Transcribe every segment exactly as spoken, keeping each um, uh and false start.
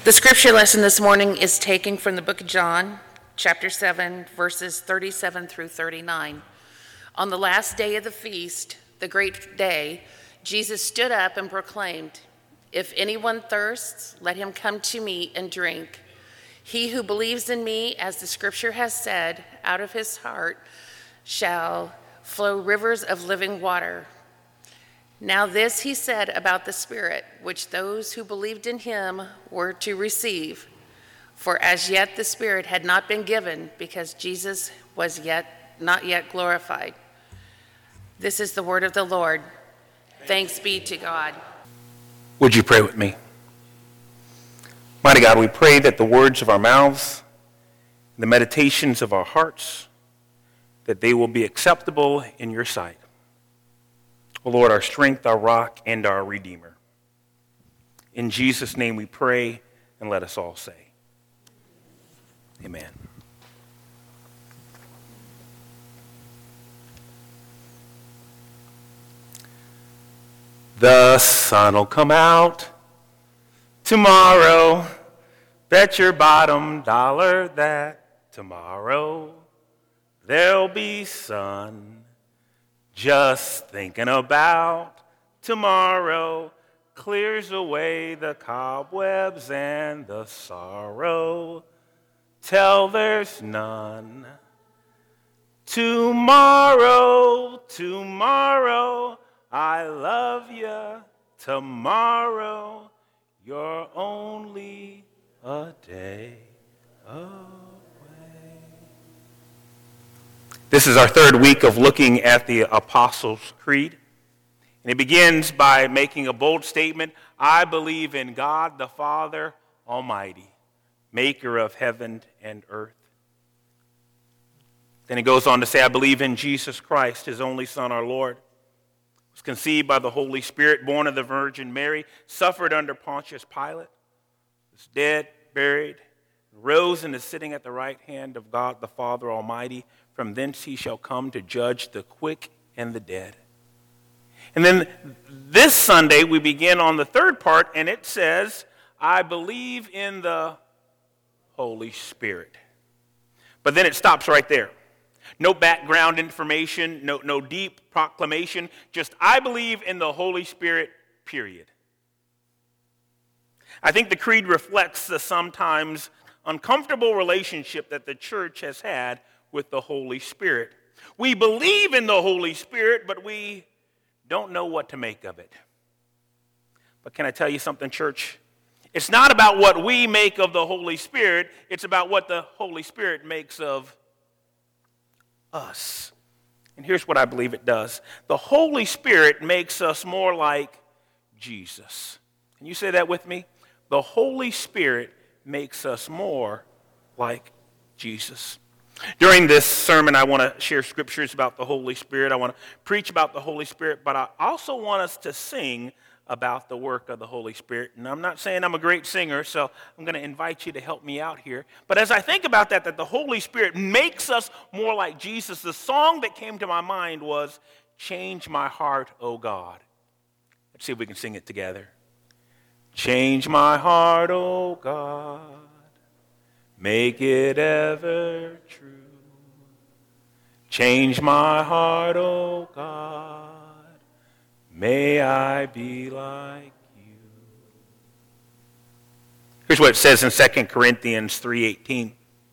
The scripture lesson this morning is taken from the book of John, chapter seven, verses thirty-seven through thirty-nine. On the last day of the feast, the great day, Jesus stood up and proclaimed, "If anyone thirsts, let him come to me and drink. He who believes in me, as the scripture has said, out of his heart shall flow rivers of living water." Now this he said about the Spirit, which those who believed in him were to receive. For as yet the Spirit had not been given, because Jesus was yet not yet glorified. This is the word of the Lord. Thanks be to God. Would you pray with me? Mighty God, we pray that the words of our mouths, the meditations of our hearts, that they will be acceptable in your sight. O Lord, our strength, our rock, and our Redeemer. In Jesus' name we pray, and let us all say, amen. The sun will come out tomorrow. Bet your bottom dollar that tomorrow there'll be sun. Just thinking about tomorrow clears away the cobwebs and the sorrow till there's none. Tomorrow, tomorrow, I love you. Tomorrow, you're only a day away. This is our third week of looking at the Apostles' Creed. And it begins by making a bold statement: I believe in God the Father Almighty, maker of heaven and earth. Then it goes on to say, I believe in Jesus Christ, his only Son, our Lord, was conceived by the Holy Spirit, born of the Virgin Mary, suffered under Pontius Pilate, was dead, buried, rose and is sitting at the right hand of God the Father Almighty. From thence he shall come to judge the quick and the dead. And then this Sunday we begin on the third part, and it says, I believe in the Holy Spirit. But then it stops right there. No background information, no, no deep proclamation, just I believe in the Holy Spirit, period. I think the creed reflects the sometimes uncomfortable relationship that the church has had with the Holy Spirit. We believe in the Holy Spirit, but we don't know what to make of it. But can I tell you something, church? It's not about what we make of the Holy Spirit. It's about what the Holy Spirit makes of us. And here's what I believe it does. The Holy Spirit makes us more like Jesus. Can you say that with me? The Holy Spirit makes us more like Jesus. During this sermon, I want to share scriptures about the Holy Spirit. I want to preach about the Holy Spirit, but I also want us to sing about the work of the Holy Spirit. And I'm not saying I'm a great singer, so I'm going to invite you to help me out here. But as I think about that, that the Holy Spirit makes us more like Jesus, the song that came to my mind was, Change My Heart, O God. Let's see if we can sing it together. Change my heart, O God. Make it ever true. Change my heart, O God. May I be like you. Here's what it says in Second Corinthians three eighteen.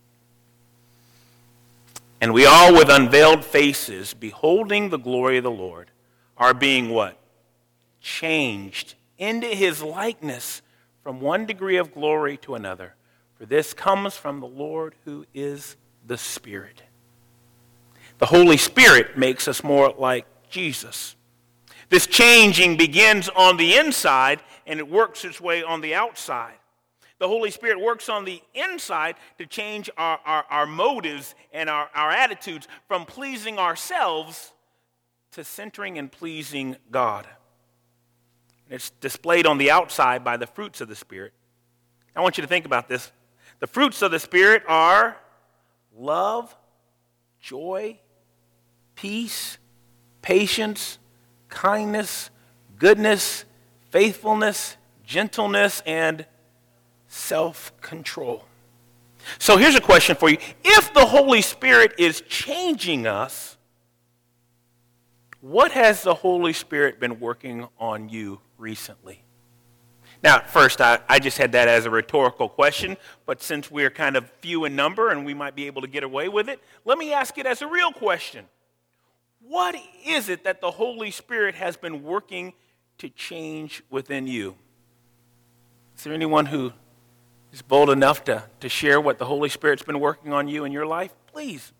And we all with unveiled faces, beholding the glory of the Lord, are being what? Changed into his likeness from one degree of glory to another. For this comes from the Lord who is the Spirit. The Holy Spirit makes us more like Jesus. This changing begins on the inside and it works its way on the outside. The Holy Spirit works on the inside to change our, our, our motives and our, our attitudes from pleasing ourselves to centering and pleasing God. It's displayed on the outside by the fruits of the Spirit. I want you to think about this. The fruits of the Spirit are love, joy, peace, patience, kindness, goodness, faithfulness, gentleness, and self-control. So here's a question for you. If the Holy Spirit is changing us, what has the Holy Spirit been working on you recently? Now, at first, I, I just had that as a rhetorical question, but since we're kind of few in number and we might be able to get away with it, let me ask it as a real question. What is it that the Holy Spirit has been working to change within you? Is there anyone who is bold enough to, to share what the Holy Spirit's been working on you in your life? Please.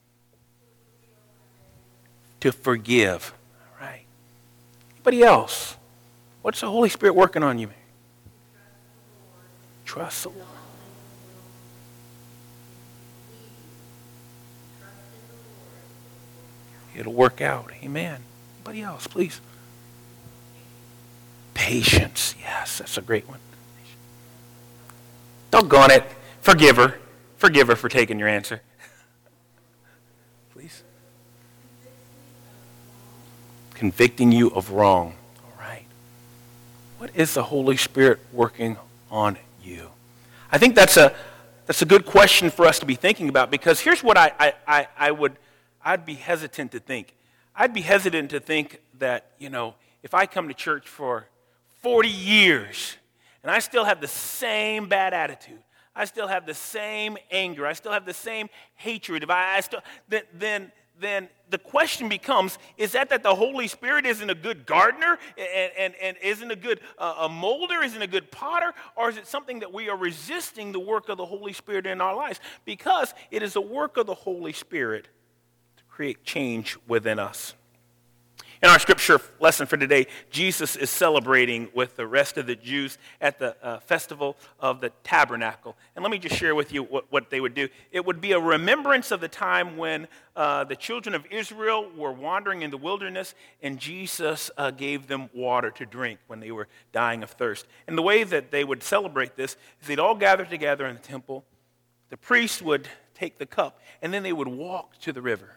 To forgive. All right. Anybody else? What's the Holy Spirit working on you? Trust the Lord. It'll work out. Amen. Anybody else, please? Patience. Yes, that's a great one. Doggone it. Forgive her. Forgive her for taking your answer. Please. Convicting you of wrong. All right. What is the Holy Spirit working on you? I think that's a that's a good question for us to be thinking about, because here's what I, I, I, I would I'd be hesitant to think. I'd be hesitant to think that, you know, if I come to church for forty years and I still have the same bad attitude, I still have the same anger, I still have the same hatred, if I, I still then then then the question becomes, is that that the Holy Spirit isn't a good gardener and, and, and isn't a good uh, a molder, isn't a good potter, or is it something that we are resisting the work of the Holy Spirit in our lives? Because it is a work of the Holy Spirit to create change within us. In our scripture lesson for today, Jesus is celebrating with the rest of the Jews at the uh, festival of the tabernacle. And let me just share with you what, what they would do. It would be a remembrance of the time when uh, the children of Israel were wandering in the wilderness, and Jesus uh, gave them water to drink when they were dying of thirst. And the way that they would celebrate this is they'd all gather together in the temple. The priest would take the cup, and then they would walk to the river.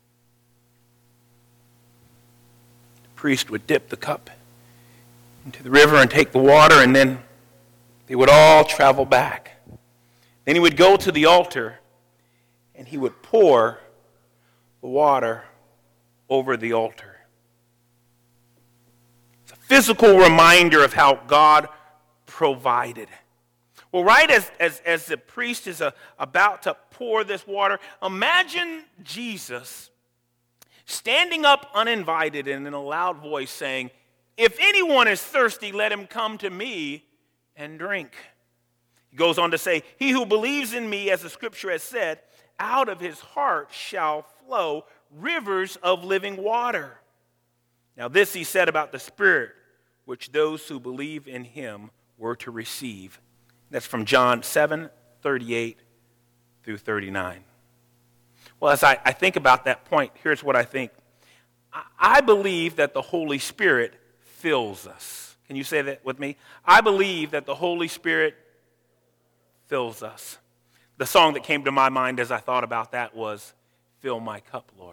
Priest would dip the cup into the river and take the water, and then they would all travel back. Then he would go to the altar and he would pour the water over the altar. It's a physical reminder of how God provided. Well, right as, as, as the priest is a, about to pour this water, imagine Jesus standing up uninvited and in a loud voice saying, "If anyone is thirsty, let him come to me and drink." He goes on to say, "He who believes in me, as the scripture has said, out of his heart shall flow rivers of living water." Now this he said about the Spirit, which those who believe in him were to receive. That's from John seven, thirty-eight through thirty-nine. Well, as I, I think about that point, here's what I think. I, I believe that the Holy Spirit fills us. Can you say that with me? I believe that the Holy Spirit fills us. The song that came to my mind as I thought about that was, "Fill my cup, Lord."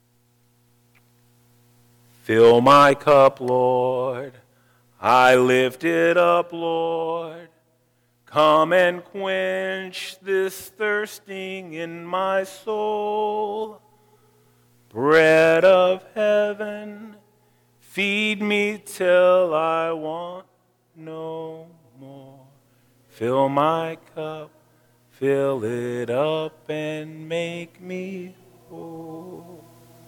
Fill my cup, Lord. I lift it up, Lord. Come and quench this thirsting in my soul. Bread of heaven, feed me till I want no more. Fill my cup, fill it up and make me whole.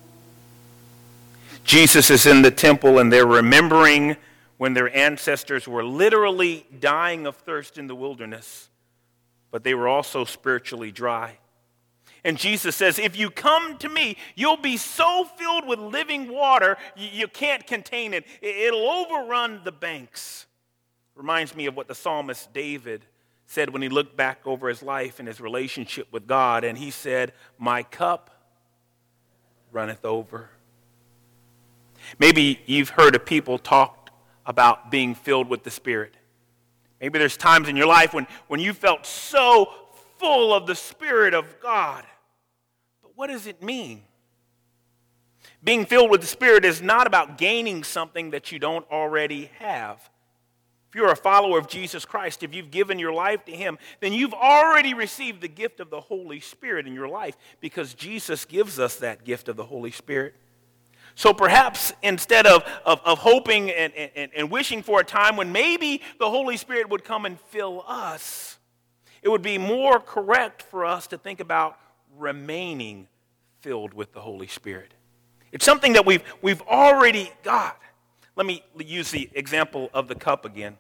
Jesus is in the temple and they're remembering when their ancestors were literally dying of thirst in the wilderness, but they were also spiritually dry. And Jesus says, if you come to me, you'll be so filled with living water, you can't contain it. It'll overrun the banks. Reminds me of what the psalmist David said when he looked back over his life and his relationship with God, and he said, my cup runneth over. Maybe you've heard of people talk about being filled with the Spirit. Maybe there's times in your life when, when you felt so full of the Spirit of God. But what does it mean? Being filled with the Spirit is not about gaining something that you don't already have. If you're a follower of Jesus Christ, if you've given your life to him, then you've already received the gift of the Holy Spirit in your life because Jesus gives us that gift of the Holy Spirit. So perhaps instead of, of, of hoping and, and, and wishing for a time when maybe the Holy Spirit would come and fill us, it would be more correct for us to think about remaining filled with the Holy Spirit. It's something that we've, we've already got. Let me use the example of the cup again.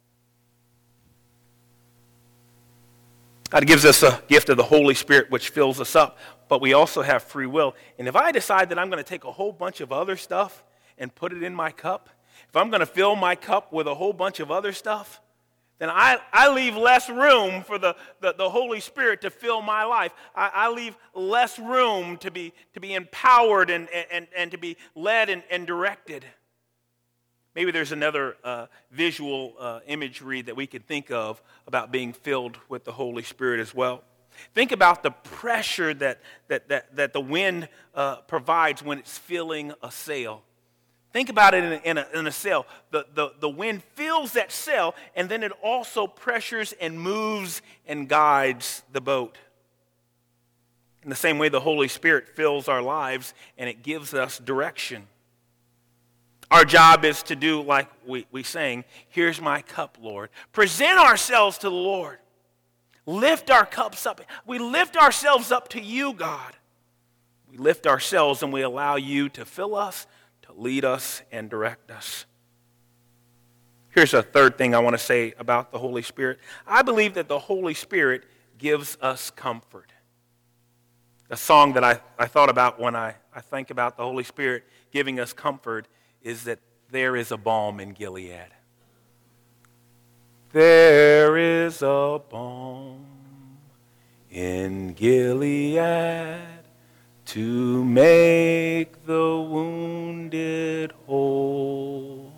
God gives us a gift of the Holy Spirit which fills us up, but we also have free will. And if I decide that I'm going to take a whole bunch of other stuff and put it in my cup, if I'm going to fill my cup with a whole bunch of other stuff, then I, I leave less room for the, the, the Holy Spirit to fill my life. I, I leave less room to be, to be empowered and, and, and to be led and, and directed. Maybe there's another uh, visual uh, imagery that we could think of about being filled with the Holy Spirit as well. Think about the pressure that, that, that, that the wind uh, provides when it's filling a sail. Think about it in a, in a, in a sail. The, the, the wind fills that sail, and then it also pressures and moves and guides the boat. In the same way, the Holy Spirit fills our lives, and it gives us direction. Our job is to do like we, we sang, here's my cup, Lord. Present ourselves to the Lord. Lift our cups up. We lift ourselves up to you, God. We lift ourselves and we allow you to fill us, to lead us, and direct us. Here's a third thing I want to say about the Holy Spirit. I believe that the Holy Spirit gives us comfort. The song that I, I thought about when I, I think about the Holy Spirit giving us comfort is that there is a balm in Gilead. There is a balm in Gilead to make the wounded whole.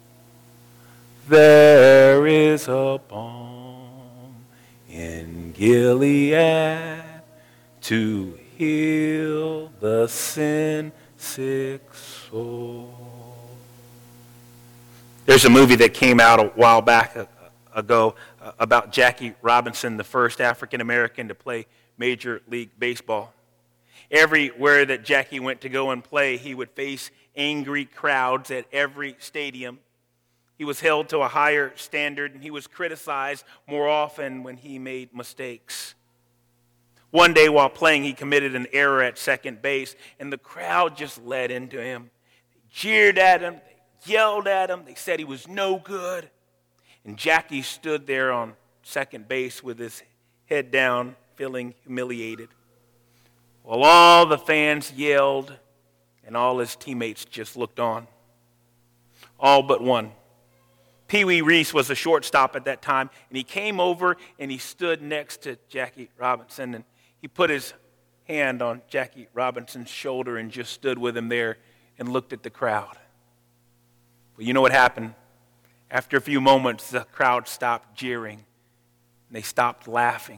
There is a balm in Gilead to heal the sin-sick soul. There's a movie that came out a while back ago uh, about Jackie Robinson, the first African American to play Major League Baseball. Everywhere that Jackie went to go and play, he would face angry crowds at every stadium. He was held to a higher standard, and he was criticized more often when he made mistakes. One day while playing, he committed an error at second base, and the crowd just let into him. They jeered at him. Yelled at him. They said he was no good. And Jackie stood there on second base with his head down, feeling humiliated. While all the fans yelled and all his teammates just looked on. All but one. Pee Wee Reese was a shortstop at that time, and he came over and he stood next to Jackie Robinson, and he put his hand on Jackie Robinson's shoulder and just stood with him there and looked at the crowd. Well, you know what happened? After a few moments, the crowd stopped jeering, and they stopped laughing.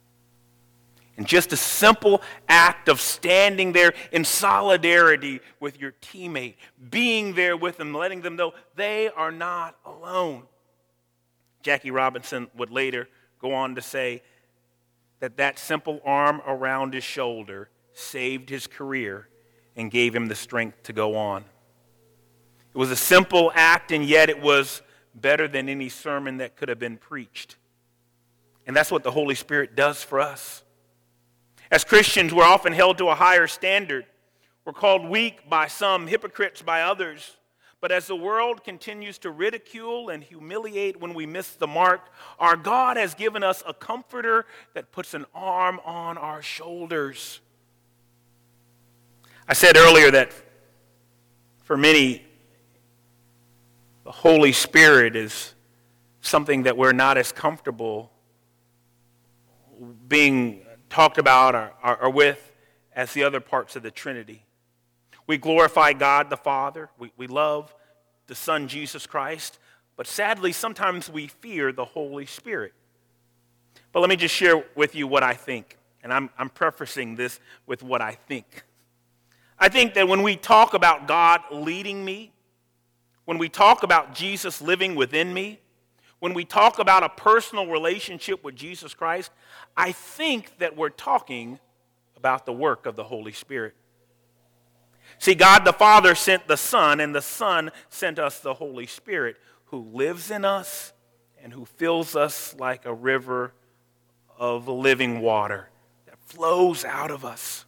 And just a simple act of standing there in solidarity with your teammate, being there with them, letting them know they are not alone. Jackie Robinson would later go on to say that that simple arm around his shoulder saved his career and gave him the strength to go on. It was a simple act, and yet it was better than any sermon that could have been preached. And that's what the Holy Spirit does for us. As Christians, we're often held to a higher standard. We're called weak by some, hypocrites by others. But as the world continues to ridicule and humiliate when we miss the mark, our God has given us a comforter that puts an arm on our shoulders. I said earlier that for many, the Holy Spirit is something that we're not as comfortable being talked about or, or, or with as the other parts of the Trinity. We glorify God the Father. We, we love the Son, Jesus Christ. But sadly, sometimes we fear the Holy Spirit. But let me just share with you what I think. And I'm, I'm prefacing this with what I think. I think that when we talk about God leading me, when we talk about Jesus living within me, when we talk about a personal relationship with Jesus Christ, I think that we're talking about the work of the Holy Spirit. See, God the Father sent the Son, and the Son sent us the Holy Spirit, who lives in us and who fills us like a river of living water that flows out of us.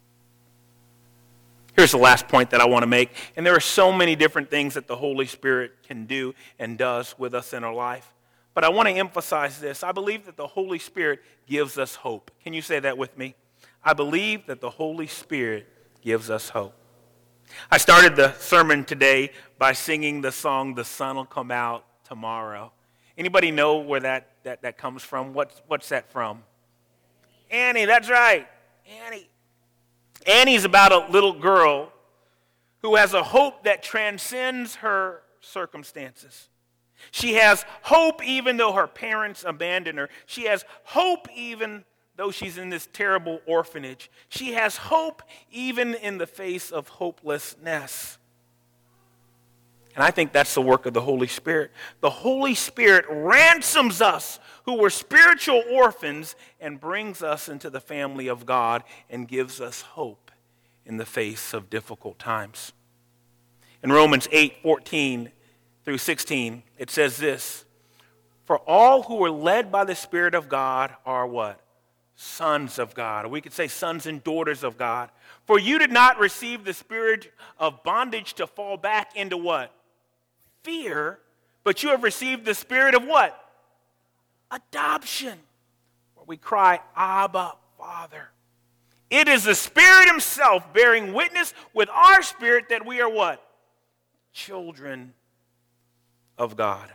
Here's the last point that I want to make, and there are so many different things that the Holy Spirit can do and does with us in our life. But I want to emphasize this. I believe that the Holy Spirit gives us hope. Can you say that with me? I believe that the Holy Spirit gives us hope. I started the sermon today by singing the song, "The Sun Will Come Out Tomorrow." Anybody know where that, that, that comes from? What's, what's that from? Annie, that's right. Annie. Annie's about a little girl who has a hope that transcends her circumstances. She has hope even though her parents abandoned her. She has hope even though she's in this terrible orphanage. She has hope even in the face of hopelessness. And I think that's the work of the Holy Spirit. The Holy Spirit ransoms us who were spiritual orphans and brings us into the family of God and gives us hope in the face of difficult times. In Romans eight, fourteen through sixteen, it says this: "For all who are led by the Spirit of God are" what? Sons of God. Or we could say sons and daughters of God. "For you did not receive the spirit of bondage to fall back into" what? Fear, "but you have received the spirit of" what? Adoption, where we cry, "Abba, Father." It is the Spirit himself bearing witness with our spirit that we are what? Children of God.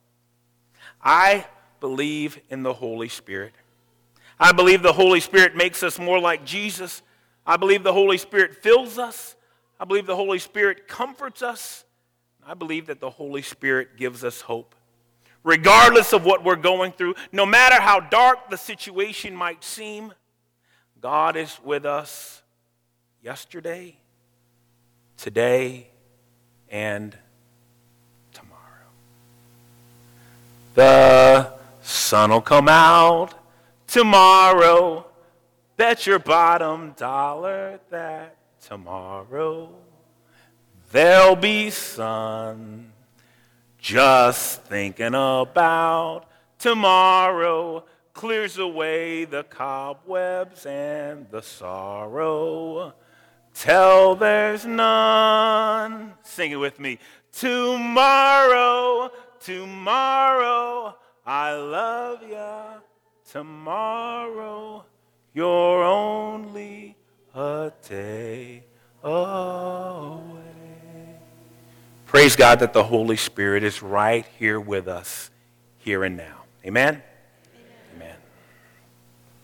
I believe in the Holy Spirit. I believe the Holy Spirit makes us more like Jesus. I believe the Holy Spirit fills us. I believe the Holy Spirit comforts us. I believe that the Holy Spirit gives us hope. Regardless of what we're going through, no matter how dark the situation might seem, God is with us yesterday, today, and tomorrow. The sun will come out tomorrow. Bet your bottom dollar that tomorrow there'll be sun. Just thinking about tomorrow clears away the cobwebs and the sorrow. Till there's none. Sing it with me. Tomorrow, tomorrow, I love ya. Tomorrow, you're only a day away. Praise God that the Holy Spirit is right here with us, here and now. Amen? Amen. Amen.